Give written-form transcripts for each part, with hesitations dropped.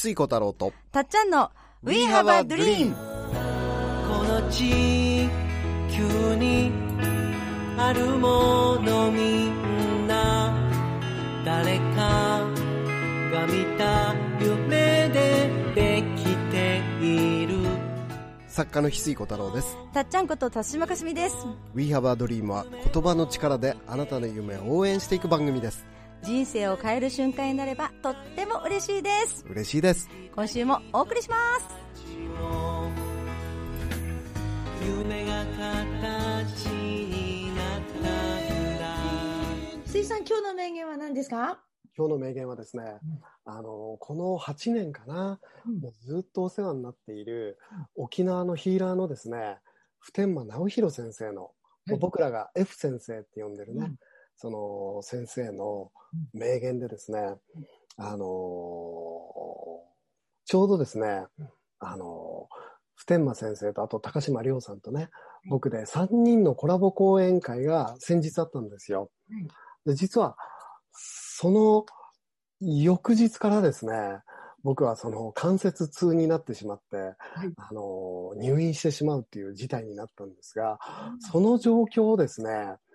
翡翠小太郎とたっちゃんの We have a dream。 この地球にあるものみんな誰かが見た夢でできている。 作家の翡翠小太郎です。 たっちゃんこと田島かすみです。 We have a dream は言葉の力であなたの夢を応援していく番組です。 人生を変える瞬間になればとっても嬉しいです。 嬉しいです。 今週もお送りします。 夢が形になったんだ。 水さん、今日の名言は何ですか？ 今日の名言はですね、この8年かな、もうずっとお世話になっている沖縄のヒーラーのですね、普天間直弘先生の、僕らが F 先生って呼んでるね、その先生の名言でですね、ちょうどですね、普天間先生とあと高島亮さんとね、僕で3人のコラボ講演会が先日あったんですよ。で、実はその翌日からですね、僕はその関節痛になってしまって、入院してしまうっていう事態になったんですが、その状況をですね、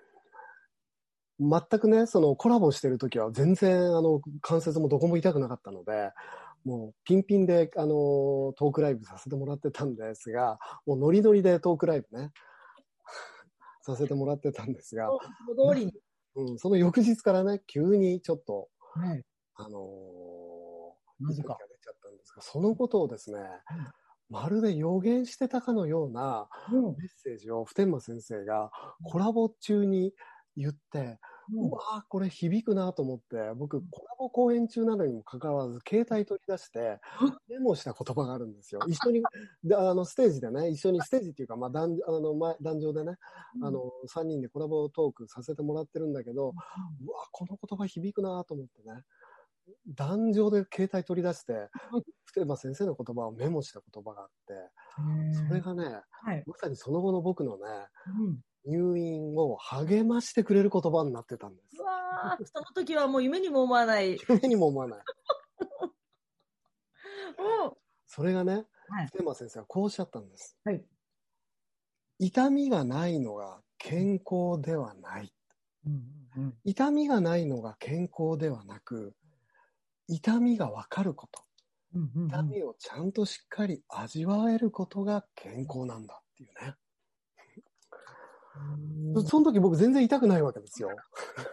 全くね、そのコラボしてる時は全然関節もどこも痛くなかったので、もうピンピンでトークライブさせてもらってたんですが、もうノリノリでトークライブねさせてもらってたんですが、 通りに、 その翌日からね、急にちょっと、 なぜ痛みがか出ちゃったんですが、そのことをですね、まるで予言してたかのようなメッセージを普天間先生がコラボ中に言って、うわー、これ響くなと思って、僕、コラボ講演中なのにもかかわらず、携帯取り出して、メモした言葉があるんですよ。一緒に、ステージでね、一緒にステージっていうか、壇上でね、3人でコラボトークさせてもらってるんだけど、うわー、この言葉響くなと思ってね、壇上で携帯取り出して、普天間先生の言葉をメモした言葉があって、それがね、まさにその後の僕のね、入院を励ましてくれる言葉になってたんです。 うわー、その時はもう夢にも思わない。 夢にも思わない。それがね、普天間先生はこうおっしゃったんです。痛みがないのが健康ではない。痛みがないのが健康ではなく、痛みがわかること。痛みをちゃんとしっかり味わえることが健康なんだっていうね。その時僕全然痛くないわけですよ。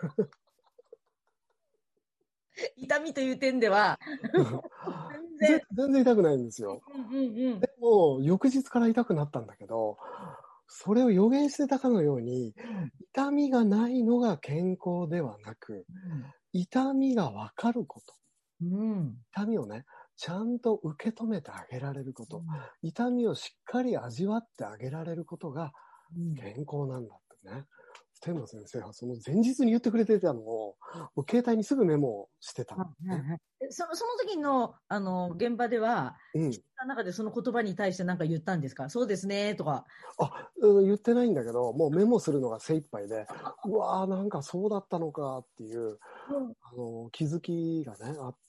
痛みという点では全然痛くないんですよ。でも翌日から痛くなったんだけど、それを予言してたかのように、痛みがないのが健康ではなく、痛みがわかること。痛みをね、ちゃんと受け止めてあげられること。痛みをしっかり味わってあげられることが健康なんだってね。普天間先生はその前日に言ってくれてたのを、もう携帯にすぐメモしてた、ね。 その時の、現場では、中でその言葉に対して何か言ったんですか？そうですね、とか。 言ってないんだけど、もうメモするのが精一杯で、うわー、なんかそうだったのかっていう、気づきがね、あって、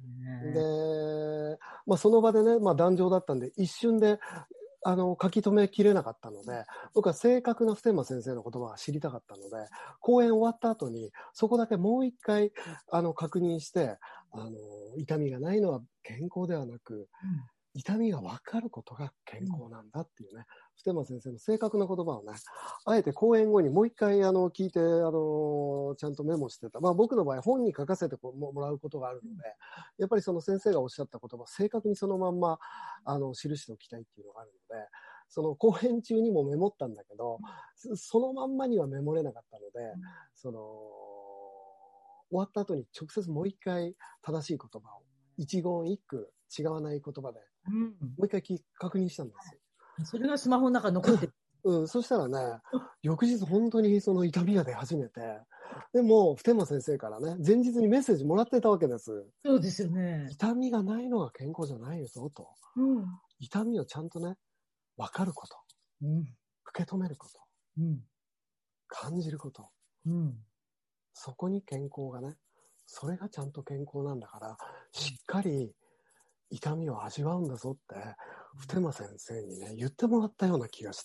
で、その場でね、壇上だったんで、一瞬で、書き留めきれなかったので、僕は正確な普天間先生の言葉が知りたかったので、講演終わった後に、そこだけもう一回、確認して、痛みがないのは健康ではなく、痛みが分かることが健康なんだっていうね、普天間先生の正確な言葉をね、あえて講演後にもう一回聞いて、ちゃんとメモしてた。僕の場合本に書かせてもらうことがあるので、やっぱりその先生がおっしゃった言葉、正確にそのまんま、記しておきたいっていうのがあるので、その講演中にもメモったんだけど、そのまんまにはメモれなかったので、終わった後に直接もう一回正しい言葉を、一言一句違わない言葉で、もう一回確認したんですよ。 それがスマホの中に残ってる。そしたらね、翌日本当にその痛みが出始めて、でも、普天間先生からね、前日にメッセージもらってたわけです。 そうですよね。 痛みがないのが健康じゃないよぞと。痛みをちゃんとね、分かること。受け止めること。感じること。そこに健康がね、それがちゃんと健康なんだから、しっかり痛みを味わうんだぞって、普天間先生にね、言ってもらったような気がして。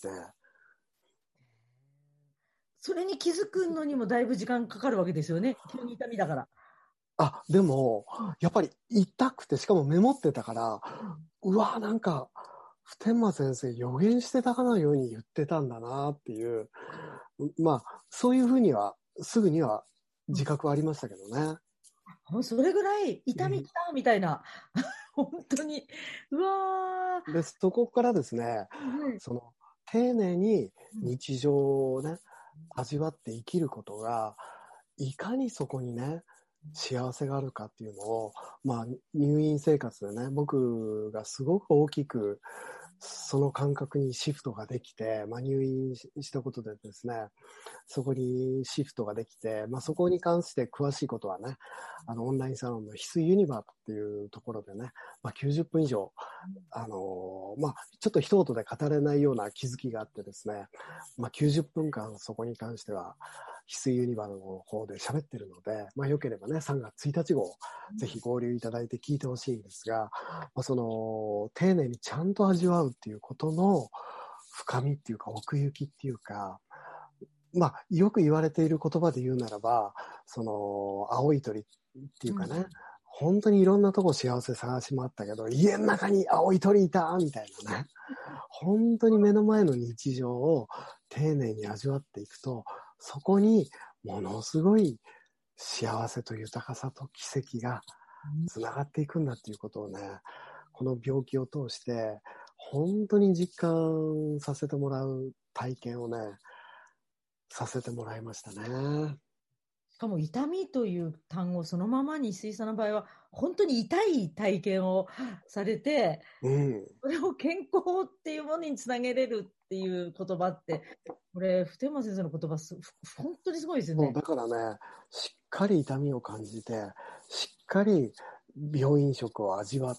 それに気づくのにもだいぶ時間かかるわけですよね。急に痛みだから。 でも、やっぱり痛くて、しかもメモってたから、なんか、普天間先生予言してたかのように言ってたんだなっていう、そういうふうには、すぐには自覚はありましたけどね。 それぐらい痛みきたみたいな。本当に。うわー。 で、そこからですね、丁寧に日常をね、味わって生きることが、いかにそこにね、幸せがあるかっていうのを、入院生活でね、僕がすごく大きく、その感覚にシフトができて、入院したことでですね、そこにシフトができて、そこに関して詳しいことはね、オンラインサロンの翡翠ユニバーっていうところでね、90分以上、ちょっと一言で語れないような気づきがあってですね、90分間そこに関しては、翡翠ユニバーの方で喋ってるので、よければね、3月1日号、ぜひ合流いただいて聞いてほしいんですが、丁寧にちゃんと味わうっていうことの深みっていうか、奥行きっていうか、よく言われている言葉で言うならば、青い鳥っていうかね、本当にいろんなとこ幸せ探し回ったけど、家の中に青い鳥いたみたいなね、本当に目の前の日常を丁寧に味わっていくと、そこにものすごい幸せと豊かさと奇跡がつながっていくんだっていうことをね、この病気を通して本当に実感させてもらう体験をね、させてもらいましたね。 しかも痛みという単語そのままに翡翠さんの場合は本当に痛い体験をされて、それを健康っていうものにつなげれるっていう言葉って、これ普天間先生の言葉本当にすごいですよね。 だからね、しっかり痛みを感じて、しっかり病院食を味わって、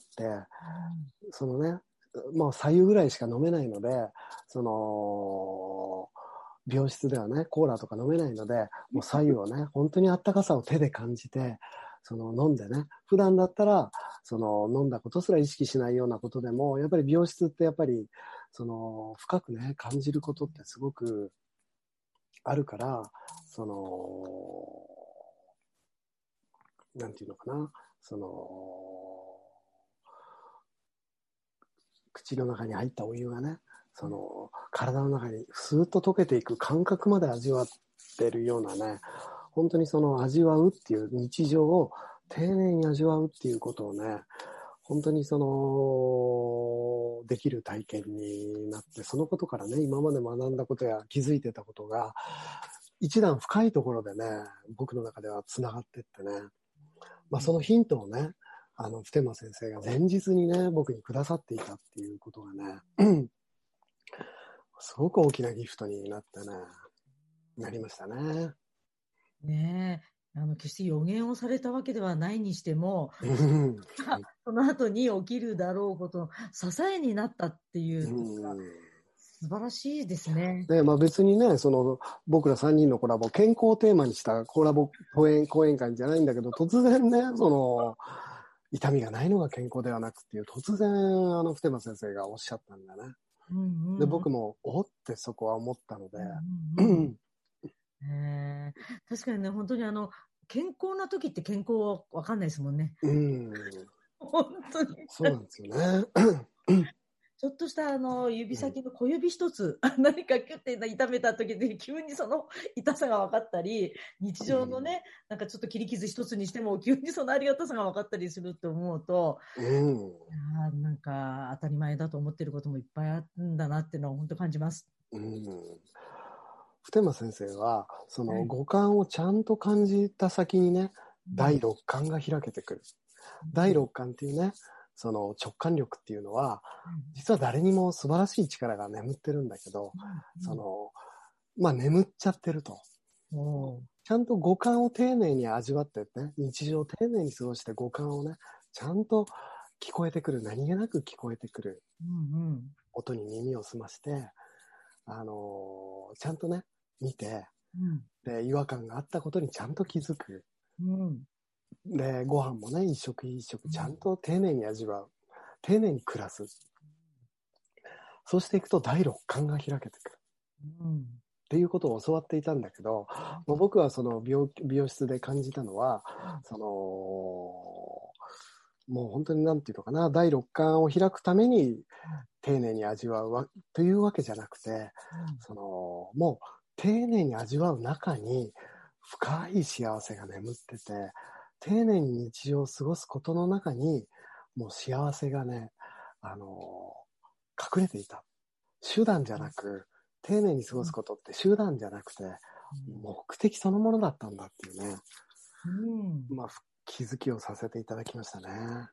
左右ぐらいしか飲めないので、病室ではね、コーラとか飲めないので、もう左右をね、本当にあったかさを手で感じて、飲んでね、普段だったら、飲んだことすら意識しないようなことでも、やっぱり病室ってやっぱり、深くね、感じることってすごくあるから、なんていうのかな、口の中に入ったお湯がね、体の中にスーッと溶けていく感覚まで味わってるようなね、本当に味わうっていう日常を丁寧に味わうっていうことをね、本当にできる体験になって、そのことからね、今まで学んだことや気づいてたことが、一段深いところでね、僕の中では繋がってってね、そのヒントをね、普天間先生が前日にね、僕にくださっていたっていうことがね、すごく大きなギフトになってね、なりましたね。 ねえ、決して予言をされたわけではないにしても、その後に起きるだろうことの支えになったっていうのが素晴らしいですね。 別にね、僕ら3人のコラボ、健康をテーマにしたコラボ講演会じゃないんだけど、突然ね、痛みがないのが健康ではなくっていう、突然、普天間先生がおっしゃったんだね。で、僕も、おってそこは思ったので。 確かにね、本当に健康な時って健康は分かんないですもんね。本当に。 そうなんですよね。 ちょっとした指先の小指一つ、何かキュッて痛めた時で急にその痛さが分かったり、日常のね、なんかちょっと切り傷一つにしても急にそのありがたさが分かったりするって思うと、なんか当たり前だと思ってることもいっぱいあるんだなっていうのは本当感じます。 普天間先生は五感をちゃんと感じた先にね、第六感が開けてくる。第六感っていうね、直感力っていうのは、実は誰にも素晴らしい力が眠ってるんだけど、眠っちゃってると。ちゃんと五感を丁寧に味わってね、日常を丁寧に過ごして五感をね、ちゃんと聞こえてくる、何気なく聞こえてくる音に耳を澄まして、ちゃんとね、見て、で、違和感があったことにちゃんと気づく。で、ご飯もね、一食一食ちゃんと丁寧に味わう。 丁寧に暮らす。そうしていくと第六感が開けてくる。っていうことを教わっていたんだけど、僕はその美容室で感じたのは、もう本当になんていうのかな、第六感を開くために丁寧に味わうというわけじゃなくて、もう丁寧に味わう中に深い幸せが眠ってて、丁寧に日常を過ごすことの中にもう幸せがね、隠れていた。手段じゃなく、丁寧に過ごすことって手段じゃなくて、目的そのものだったんだっていうね。気づきをさせていただきましたね。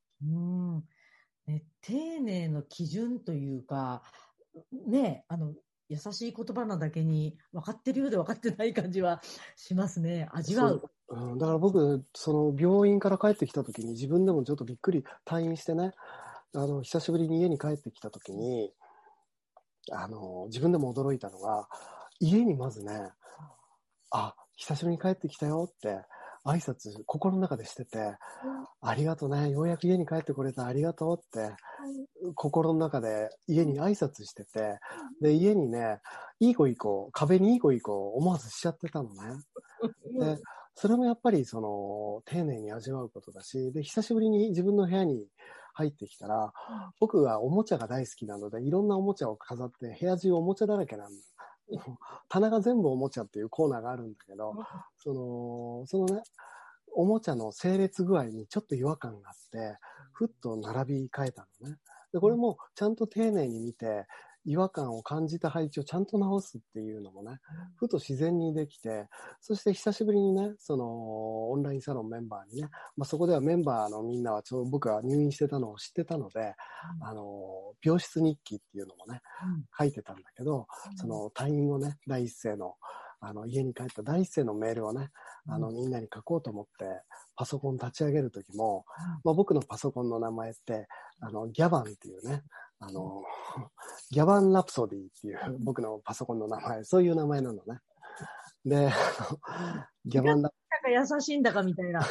丁寧の基準というか、ね、優しい言葉なだけに分かってるようで分かってない感じはしますね。味わう。 だから僕、その病院から帰ってきた時に自分でもちょっとびっくり、退院してね、久しぶりに家に帰ってきた時に、自分でも驚いたのが、家にまずね、久しぶりに帰ってきたよって挨拶心の中でしてて、ありがとうね、ようやく家に帰ってこれた、ありがとうって心の中で家に挨拶してて、で家にね、いい子いい子、壁にいい子いい子思わずしちゃってたのね。でそれもやっぱり丁寧に味わうことだし、で久しぶりに自分の部屋に入ってきたら、僕はおもちゃが大好きなので、いろんなおもちゃを飾って部屋中おもちゃだらけなんだ。棚が全部おもちゃっていうコーナーがあるんだけど、そのね、おもちゃの整列具合にちょっと違和感があって、ふっと並び替えたのね。でこれもちゃんと丁寧に見て、違和感を感じた配置をちゃんと直すっていうのもね、ふと自然にできて、そして久しぶりにね、オンラインサロンメンバーにね、そこではメンバーのみんなは僕が入院してたのを知ってたので、病室日記っていうのもね、書いてたんだけど、退院後ね、第一声の、家に帰った第一声のメールをね、みんなに書こうと思って、パソコン立ち上げるときも、僕のパソコンの名前って、ギャバンっていうね、ギャバンラプソディっていう僕のパソコンの名前、そういう名前なのね。で、ギャバンラプソディ。なんか優しいんだかみたいな。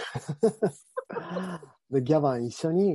で、ギャバン一緒に、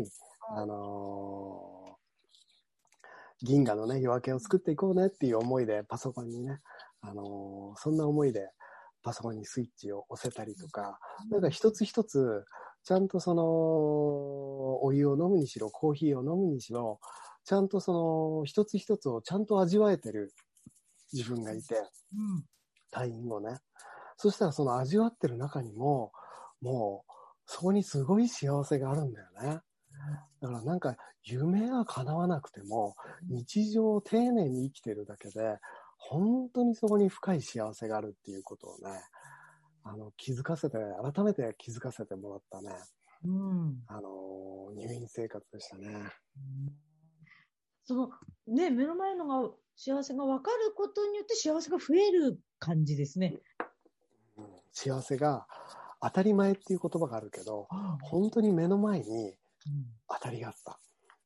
銀河のね、夜明けを作っていこうねっていう思いでパソコンにね、そんな思いでパソコンにスイッチを押せたりとか、なんか一つ一つ、ちゃんとお湯を飲むにしろ、コーヒーを飲むにしろ、ちゃんと一つ一つをちゃんと味わえてる自分がいて、退院後ね。そしたら味わってる中にも、もうそこにすごい幸せがあるんだよね。だからなんか夢が叶わなくても、日常を丁寧に生きてるだけで、本当にそこに深い幸せがあるっていうことをね、改めて気づかせてもらったね。入院生活でしたね。 目の前のが幸せが分かることによって幸せが増える感じですね。 幸せが当たり前っていう言葉があるけど、本当に目の前に当たりがあった。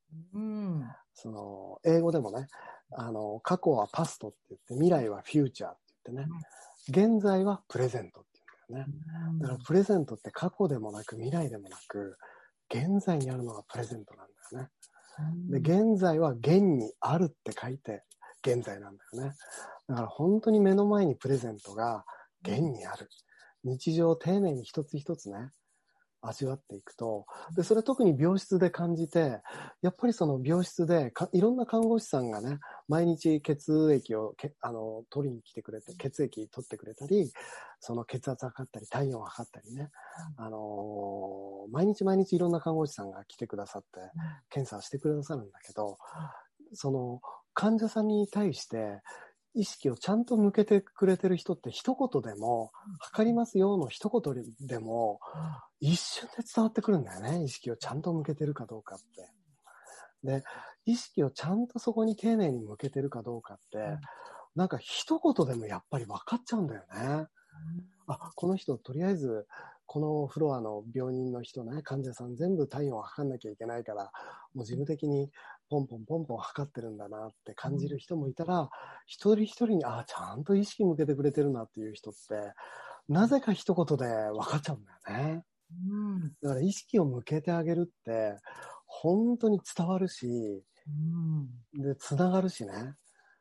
英語でもね、過去はパストって言って、未来はフューチャーって言ってね、現在はプレゼントって言うんだよね。だからプレゼントって過去でもなく未来でもなく、現在にあるのがプレゼントなんだよね。で、現在は現にあるって書いて現在なんだよね。だから本当に目の前にプレゼントが現にある。日常を丁寧に一つ一つね、味わっていくと、で、それ特に病室で感じて、やっぱり病室でいろんな看護師さんがね、毎日血液を取りに来てくれて、血液取ってくれたり、血圧測ったり、体温を測ったりね、毎日いろんな看護師さんが来てくださって、検査してくださるんだけど、患者さんに対して、意識をちゃんと向けてくれてる人って一言でも、測りますよの一言でも、一瞬で伝わってくるんだよね。意識をちゃんと向けてるかどうかって。で、意識をちゃんとそこに丁寧に向けてるかどうかって、なんか一言でもやっぱり分かっちゃうんだよね。この人とりあえず、このフロアの病人の人ね、患者さん全部体温を測んなきゃいけないから、もう事務的にポンポン測ってるんだなって感じる人もいたら、一人一人に、ちゃんと意識向けてくれてるなっていう人って、なぜか一言で分かっちゃうんだよね。だから意識を向けてあげるって、 本当に伝わるし、で、つながるしね。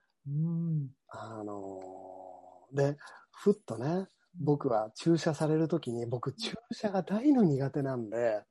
で、ふっとね、僕は注射されるときに、僕注射が大の苦手なんで、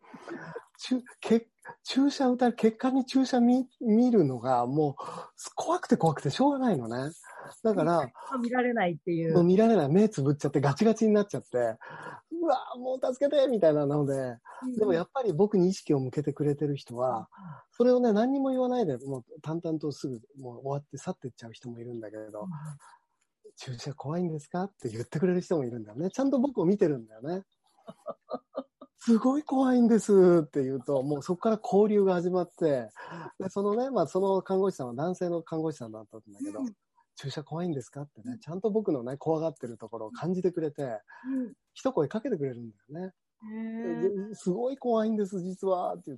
注射打たれ、血管に注射見るのがもう怖くてしょうがないのね。だから、 見られないっていう。 もう見られない。目つぶっちゃってガチガチになっちゃって、うわもう助けてみたいなので、でもやっぱり僕に意識を向けてくれてる人は、それをね、何にも言わないで、もう淡々とすぐもう終わって去っていっちゃう人もいるんだけれど、注射怖いんですかって言ってくれる人もいるんだよね。ちゃんと僕を見てるんだよね。すごい怖いんですって言うと、もうそこから交流が始まって、でそのね、その看護師さんは男性の看護師さんだったんだけど、注射怖いんですかってね、ちゃんと僕のね、怖がってるところを感じてくれて、一声かけてくれるんだよね。すごい怖いんです、実はって言って、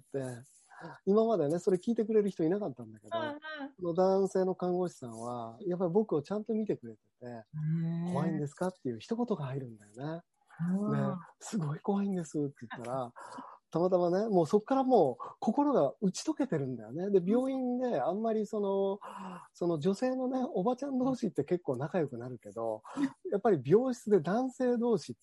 今までね、それ聞いてくれる人いなかったんだけど、その男性の看護師さんは、やっぱり僕をちゃんと見てくれてて、怖いんですかっていう一言が入るんだよね。すごい怖いんですって言ったら、たまたまね、もうそこからもう心が打ち解けてるんだよね。で、病院であんまりその女性のね、おばちゃん同士って結構仲良くなるけど、やっぱり病室で男性同士って、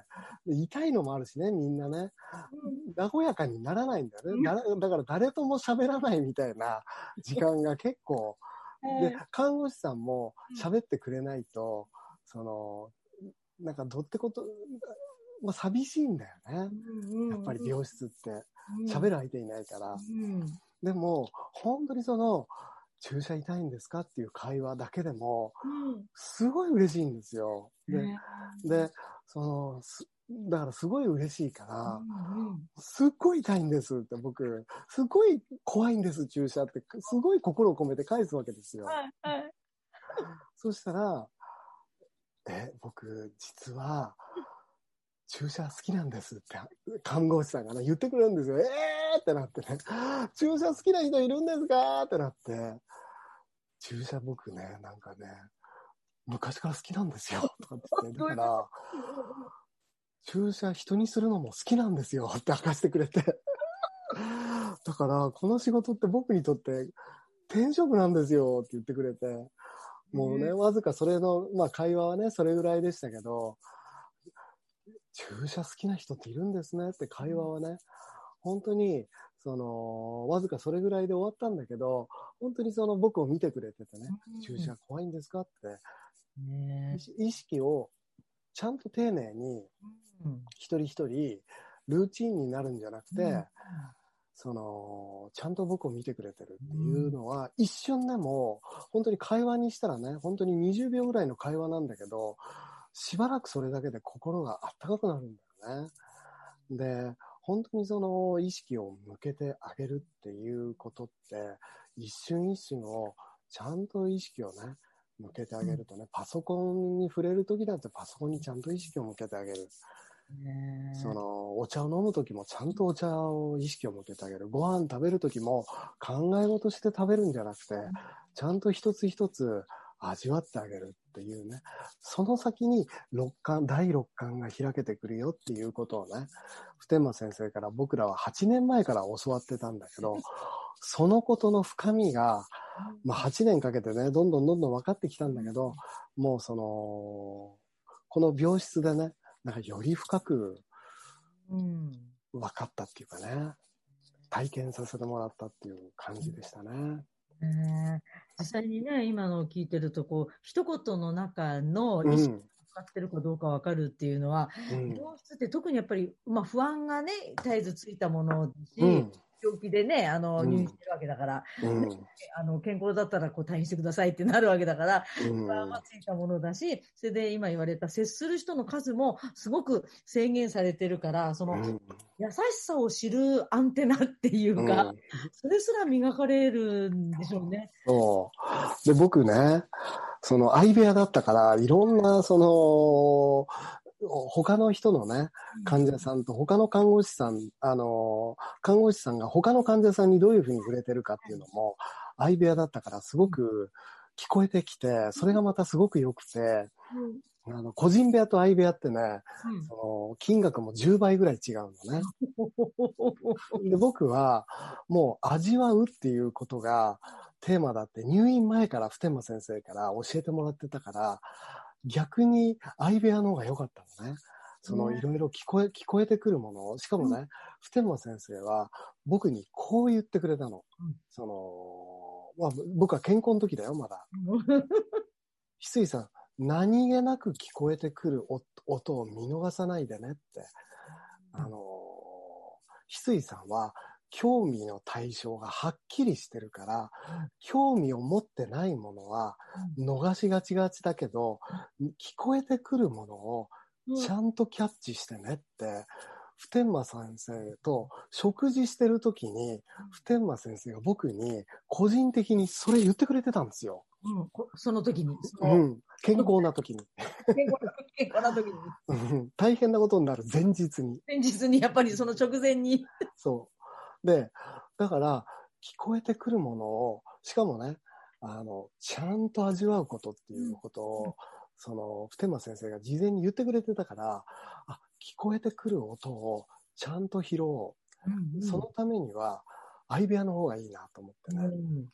痛いのもあるしね、みんなね、和やかにならないんだよね。だから誰とも喋らないみたいな時間が結構、で、看護師さんも喋ってくれないと、なんかどってこと、寂しいんだよね。やっぱり病室って喋る相手いないから。でも、本当に注射痛いんですかっていう会話だけでも、すごい嬉しいんですよ。で、だからすごい嬉しいから、すっごい痛いんですって僕、すごい怖いんです注射って、すごい心を込めて返すわけですよ。そしたら、僕、実は、注射好きなんですって看護師さんがね、言ってくれるんですよ。ってなってね、注射好きな人いるんですかってなって、注射僕ね、なんかね、昔から好きなんですよ。とかって言って、だから、注射人にするのも好きなんですよって明かしてくれて。だから、この仕事って僕にとって転職なんですよって言ってくれて、もうね、わずかそれの、会話はね、それぐらいでしたけど、注射好きな人っているんですねって会話はね、本当に、わずかそれぐらいで終わったんだけど、本当に僕を見てくれててね、注射怖いんですかって、意識をちゃんと丁寧に、一人一人、ルーチンになるんじゃなくて、ちゃんと僕を見てくれてるっていうのは、一瞬でも、本当に会話にしたらね、本当に20秒ぐらいの会話なんだけど、しばらくそれだけで心があったかくなるんだよね。で、本当に意識を向けてあげるっていうことって、一瞬一瞬をちゃんと意識をね、向けてあげるとね、パソコンに触れるときだってパソコンにちゃんと意識を向けてあげる。お茶を飲むときもちゃんとお茶を意識を向けてあげる。ご飯食べるときも考え事して食べるんじゃなくて、ちゃんと一つ一つ味わってあげるっていうね。その先に第6感が開けてくるよっていうことをね、普天間先生から僕らは8年前から教わってたんだけど、そのことの深みが、8年かけてね、どんどん分かってきたんだけど、もうこの病室でね、なんかより深く分かったっていうかね、体験させてもらったっていう感じでしたね。 実際にね、今のを聞いてると、一言の中の意識を使ってるかどうか分かるっていうのは、病室って特にやっぱり、不安がね、絶えずついたものだし、病気でね、入院してるわけだから、健康だったら退院してくださいってなるわけだから、不安はついたものだし、それで今言われた接する人の数もすごく制限されてるから、優しさを知るアンテナっていうか、それすら磨かれるんでしょうね。 そう。で、僕ね、相部屋だったから、いろんな、他の人のね、患者さんと他の看護師さん、看護師さんが他の患者さんにどういうふうに触れてるかっていうのも、相部屋だったからすごく聞こえてきて、それがまたすごく良くて、 個人部屋と相部屋ってね、 うん金額も10倍ぐらい違うのね。で、僕はもう味わうっていうことがテーマだって入院前から普天間先生から教えてもらってたから、逆に相部屋の方が良かったのね。いろいろ聞こえてくるものを、しかもね、普天間先生は僕にこう言ってくれたの。まあ、僕は健康の時だよ、まだ。翡翠さん、何気なく聞こえてくる音を見逃さないでねって。翡翠さんは興味の対象がはっきりしてるから、興味を持ってないものは逃しがちだけど、聞こえてくるものをちゃんとキャッチしてねって、普天間先生と食事してる時に、普天間先生が僕に個人的にそれ言ってくれてたんですよ。 その時に。 健康な時に。 健康な時に。 大変なことになる前日に。 前日に、やっぱりその直前に。 そう。で、だから、聞こえてくるものを、しかもね、ちゃんと味わうことっていうことを、普天間先生が事前に言ってくれてたから、聞こえてくる音をちゃんと拾おう。そのためには、相部屋の方がいいなと思ってね。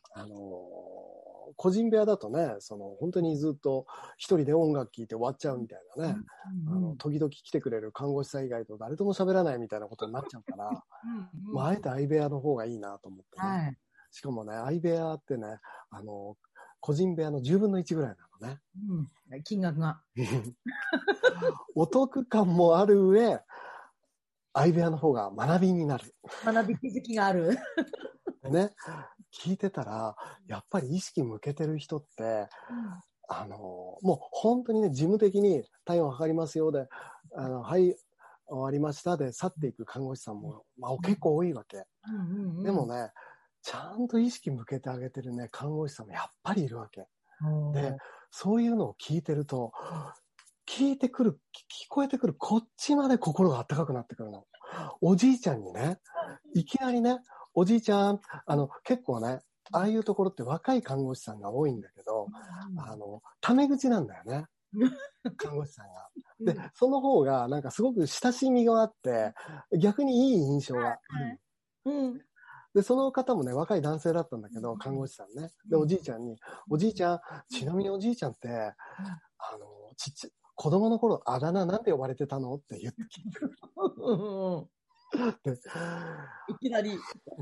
個人部屋だとね、本当にずっと一人で音楽聴いて終わっちゃうみたいなね。時々来てくれる看護師さん以外と誰とも喋らないみたいなことになっちゃうから、まあ、あえて相部屋の方がいいなと思ってね。しかもね、相部屋ってね、個人部屋の10分の1ぐらいなのね。 金額が。 お得感もある上、相部屋の方が学びになる。 学び気づきがある。 ね、聞いてたら、やっぱり意識向けてる人って、もう本当にね、事務的に体温測りますよで、はい、終わりましたで去っていく看護師さんも、まあ、結構多いわけ。でもね、ちゃんと意識向けてあげてるね、看護師さんもやっぱりいるわけ。で、そういうのを聞いてると、聞こえてくるこっちまで心が温かくなってくるの。おじいちゃんにね、いきなりね、おじいちゃん、結構ね、ああいうところって若い看護師さんが多いんだけど、タメ口なんだよね。看護師さんが。で、その方がなんかすごく親しみがあって、逆にいい印象がある。で、その方もね、若い男性だったんだけど、看護師さんね。で、おじいちゃんに、おじいちゃん、ちなみにおじいちゃんって、子供の頃あだ名なんて呼ばれてたのって言ってきて。 いきなり。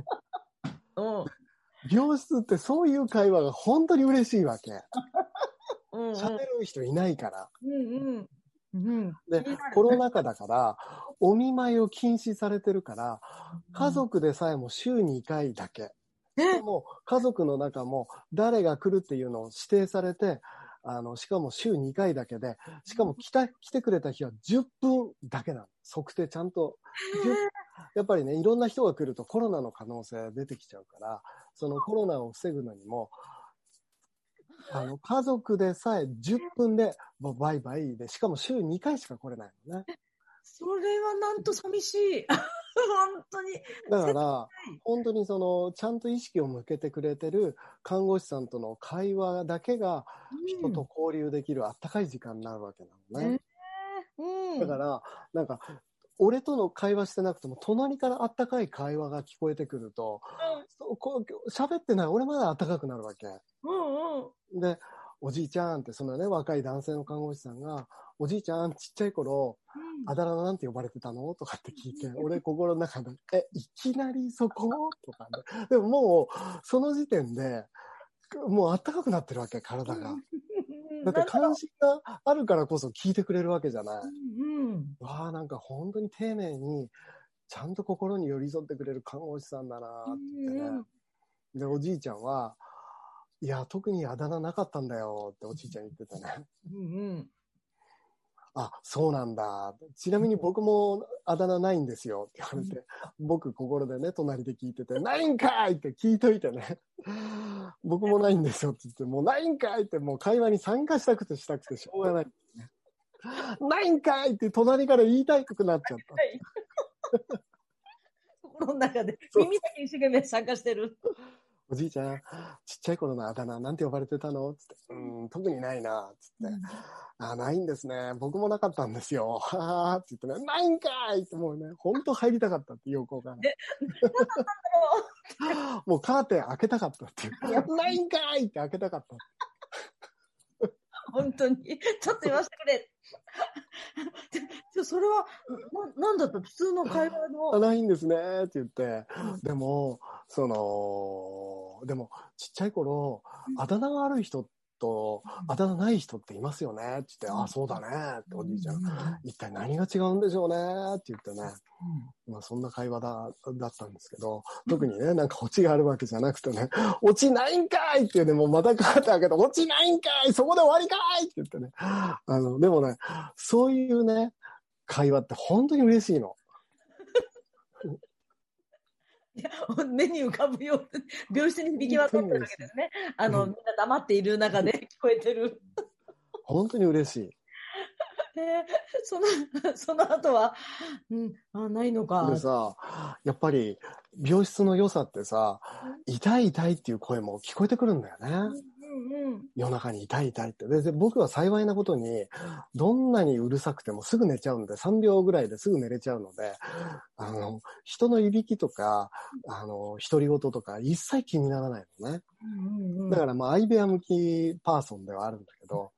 病室ってそういう会話が本当に嬉しいわけ。喋る人いないから。で、コロナ禍だから、お見舞いを禁止されてるから、家族でさえも週に2回だけ。でも家族の中も誰が来るっていうのを指定されて、しかも週2回だけで、しかも来てくれた日は10分だけなの。測定ちゃんと。やっぱりね、いろんな人が来るとコロナの可能性出てきちゃうから、そのコロナを防ぐのにも、家族でさえ10分でバイバイで、しかも週2回しか来れないのね。 それはなんと寂しい。本当に。 だから、本当にちゃんと意識を向けてくれてる看護師さんとの会話だけが、人と交流できるあったかい時間になるわけなのね。だから、なんか、俺との会話してなくても、隣からあったかい会話が聞こえてくると、喋ってない、俺まだあったかくなるわけ。で、おじいちゃんって、若い男性の看護師さんが、おじいちゃん、ちっちゃい頃、あだ名なんて呼ばれてたのとかって聞いて、俺心の中で、いきなりそことかね。でももう、その時点で、もうあったかくなってるわけ、体が。だって関心があるからこそ聞いてくれるわけじゃない。わあ、なんか本当に丁寧に、ちゃんと心に寄り添ってくれる看護師さんだなって言ってね。で、おじいちゃんは、いや、特にあだ名なかったんだよっておじいちゃん言ってたね。あ、そうなんだ。ちなみに僕もあだ名ないんですよって言われて、僕心でね、隣で聞いてて、ないんかいって聞いといてね。僕もないんですよって言って、もうないんかいってもう会話に参加したくてしょうがない。ないんかいって隣から言いたくなっちゃった。 心の中で耳だけ一生懸命参加してる。 おじいちゃん、ちっちゃい頃のあだ名なんて呼ばれてたのつって、特にないな、つって。ないんですね。僕もなかったんですよ。はぁ、って言ってね、ないんかいってもうね、ほんと入りたかったって横から。もうカーテン開けたかったっていう。ないんかいって開けたかった。 本当に。ちょっと言わせてくれ。それは、なんだった普通の会話の。 ないんですねって言って、でも、でも、ちっちゃい頃、あだ名が悪い人と、あだ名ない人っていますよねって言って、そうだねっておじいちゃん、一体何が違うんでしょうねって言ってね、まあそんな会話だったんですけど、特にね、なんかオチがあるわけじゃなくてね、オチないんかいっていうね、もうまたカーテン開けて、オチないんかいそこで終わりかいって言ってね、でもね、そういうね、会話って本当に嬉しいの。 いや、目に浮かぶよう病室に響き渡ってるわけですね。みんな黙っている中で聞こえてる。 本当に嬉しい。 その後は、ないのか。 でさ、やっぱり病室の良さってさ、痛い痛いっていう声も聞こえてくるんだよね。夜中に痛い痛いって。で、僕は幸いなことに、どんなにうるさくてもすぐ寝ちゃうんで、3秒ぐらいですぐ寝れちゃうので、人のいびきとか、独り言とか一切気にならないのね。だからまあ、相部屋向きパーソンではあるんだけど、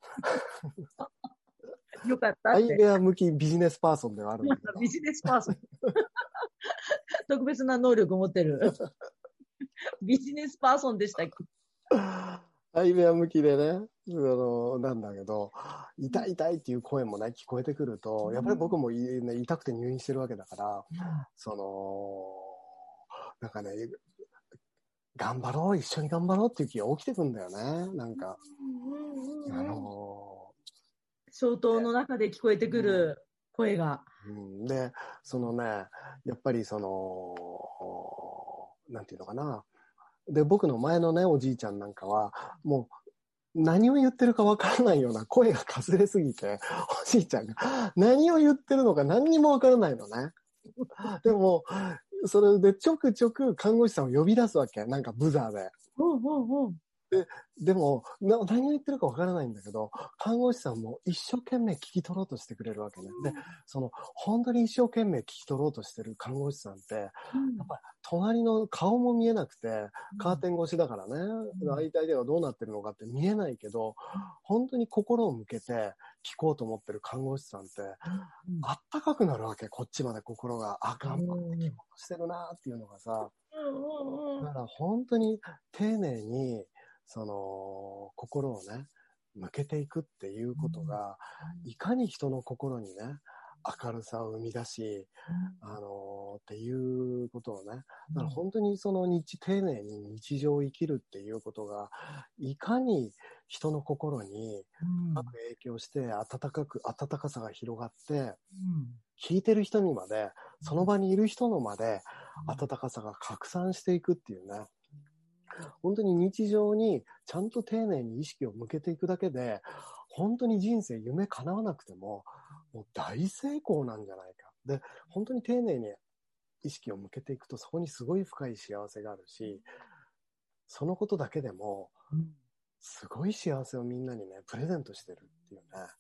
よかったって。 相部屋向きビジネスパーソンではあるんだけど。 ビジネスパーソン。特別な能力を持ってる。ビジネスパーソンでしたっけ？ 相部屋向きでね、なんだけど、痛い痛いっていう声もね、聞こえてくると、やっぱり僕も、ね、痛くて入院してるわけだから、なんかね、頑張ろう、一緒に頑張ろうっていう気が起きてくんだよね、なんか。 相当の中で聞こえてくる声が。 で、やっぱりなんていうのかな。で、僕の前のね、おじいちゃんなんかは、もう、何を言ってるかわからないような声がかすれすぎて、おじいちゃんが何を言ってるのか何にもわからないのね。でも、それでちょくちょく看護師さんを呼び出すわけ。なんかブザーで。でも、何を言ってるかわからないんだけど、看護師さんも一生懸命聞き取ろうとしてくれるわけね。で、本当に一生懸命聞き取ろうとしてる看護師さんって、やっぱり隣の顔も見えなくて、カーテン越しだからね、相手ではどうなってるのかって見えないけど、本当に心を向けて聞こうと思ってる看護師さんって、あったかくなるわけ、こっちまで心が。頑張って聞こうとしてるなっていうのがさ、だから本当に丁寧に、心をね、向けていくっていうことが、いかに人の心にね、明るさを生み出し、っていうことをね、だから本当に丁寧に日常を生きるっていうことが、いかに人の心に深く影響して、温かさが広がって、聞いてる人にまで、その場にいる人のまで、温かさが拡散していくっていうね、本当に日常にちゃんと丁寧に意識を向けていくだけで、本当に人生夢叶わなくても、もう大成功なんじゃないか。で、本当に丁寧に意識を向けていくと、そこにすごい深い幸せがあるし、そのことだけでも、すごい幸せをみんなにね、プレゼントしてるっていうね。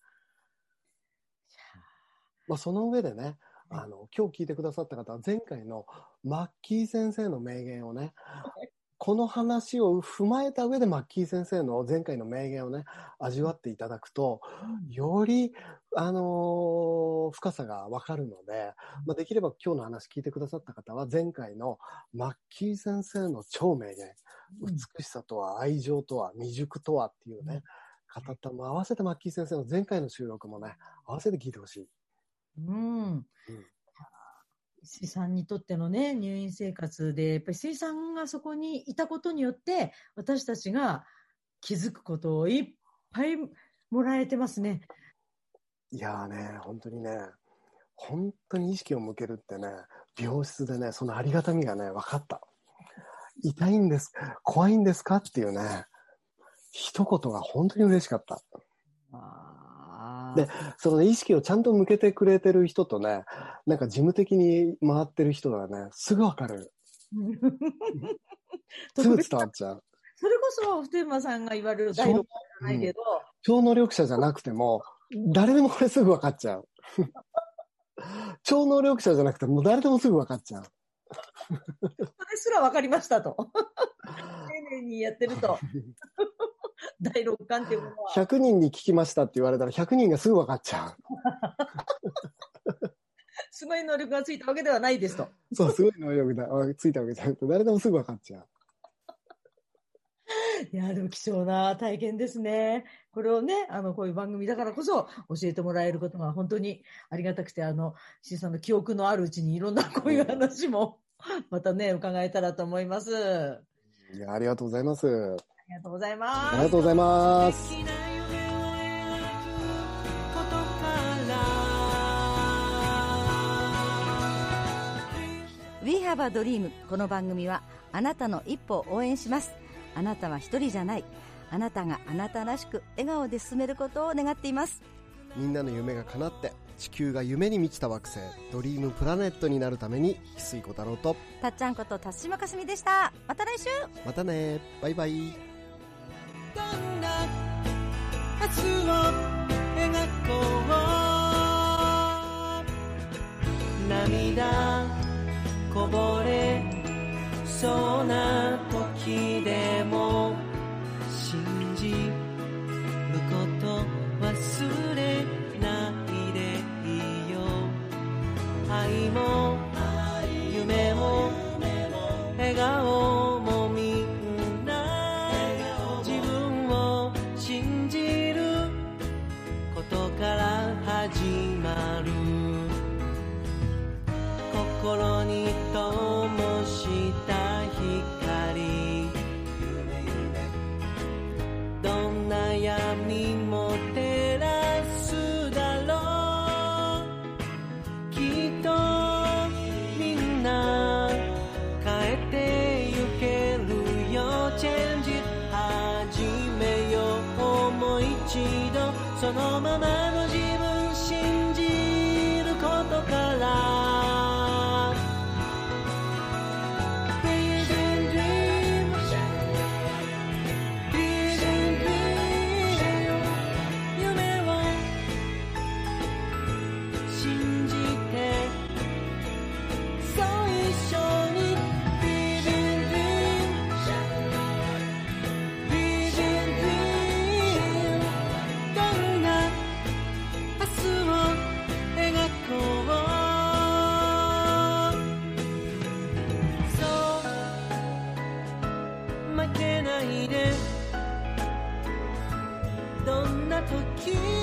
まあ、その上でね、今日聞いてくださった方は、前回のマッキー先生の名言をね、この話を踏まえた上でマッキー先生の前回の名言をね、味わっていただくと、より、深さがわかるので、まあ、できれば今日の話聞いてくださった方は、前回のマッキー先生の超名言、美しさとは愛情とは未熟とはっていうね、語ったも合わせてマッキー先生の前回の収録もね、合わせて聞いてほしい。 石井さんにとってのね、入院生活で、やっぱり石井さんがそこにいたことによって、私たちが気づくことをいっぱいもらえてますね。 いやーね、本当にね、本当に意識を向けるってね、病室でね、そのありがたみがね、分かった。痛いんです、怖いんですかっていうね、一言が本当に嬉しかった。で、その意識をちゃんと向けてくれてる人とね、なんか事務的に回ってる人がね、すぐわかる。 すぐ伝わっちゃう。 それこそ、普天間さんが言われる第6回じゃないけど、 超能力者じゃなくても、誰でもこれすぐ分かっちゃう。超能力者じゃなくても、誰でもすぐ分かっちゃう。 それすら分かりましたと。丁寧にやってると。第6巻っていうものは。 100人に聞きましたって言われたら、100人がすぐ分かっちゃう。 すごい能力がついたわけではないですと。 そう、すごい能力がついたわけじゃなくて、誰でもすぐ分かっちゃう。 いや、でも貴重な体験ですね。これをね、こういう番組だからこそ教えてもらえることが本当にありがたくて、C さんの記憶のあるうちにいろんなこういう話もまたね、伺えたらと思います。 いや、ありがとうございます。 ありがとうございます。 ありがとうございます。 We have a dream。 この番組はあなたの一歩を応援します。あなたは一人じゃない。あなたがあなたらしく笑顔で進めることを願っています。 みんなの夢が叶って地球が夢に満ちた惑星ドリームプラネットになるために、翡翠小太郎とたっちゃんこと辰島かすみでした。また来週。 またね、バイバイ。 どんな明日を描こう。涙こぼれそうな時でも信じること忘れないでいいよ。愛も夢も笑顔もみんな自分を信じることから始まる。心に灯した光、どんな闇も照らすだろう。きっとみんな変えてゆけるよ。チェンジ始めよう。もう一度そのままの自分信じることから。負けないで、どんな時